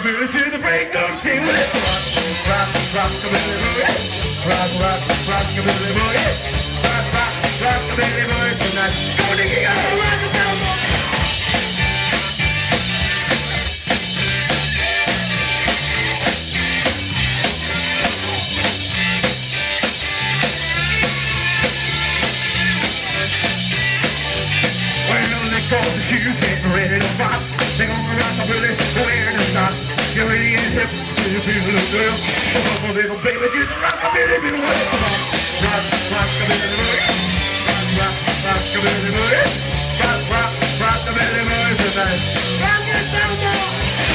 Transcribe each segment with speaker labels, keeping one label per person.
Speaker 1: rockabilly to the break of day. Rock, rockabilly boogie. Rock, rockabilly boogie. Rock, rockabilly boogie tonight. Go to get out of rockabilly boogie. Cause the shoes getting ready to pop. They gonna rock a really where to stop. Get ready and hip, little girl. Come on, little baby, just rock a billy billy. Rock, rock a billy billy. Rock, rock a billy billy. Rock a billy billy tonight. Rock it down more.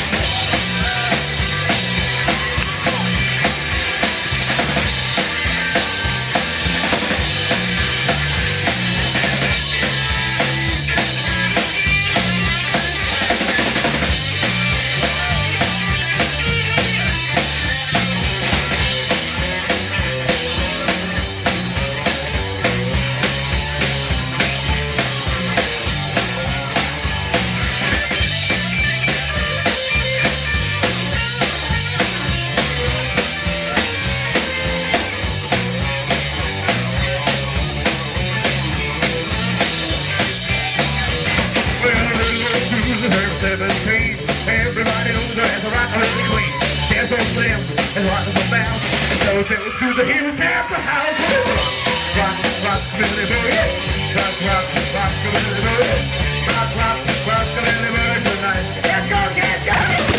Speaker 1: Everybody knows her as a rockabilly queen. Dance so slim and rock so bounce. So sail through the hills after house. Rock, rockabilly boogie. Rock, rockabilly boogie. Rock, rockabilly boogie tonight. Let's go, let's go.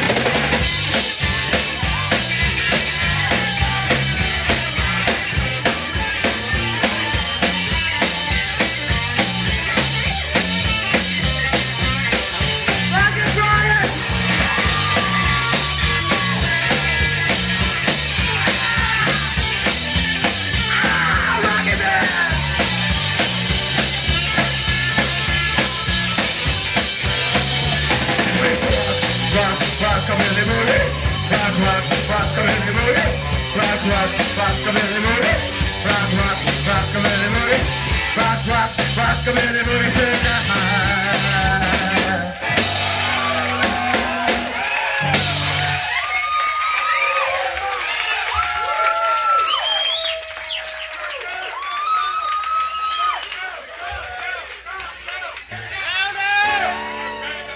Speaker 1: Rockabilly boogie, rock, rockabilly boogie, rock, rockabilly boogie, rock, rockabilly boogie, rock, rockabilly boogie.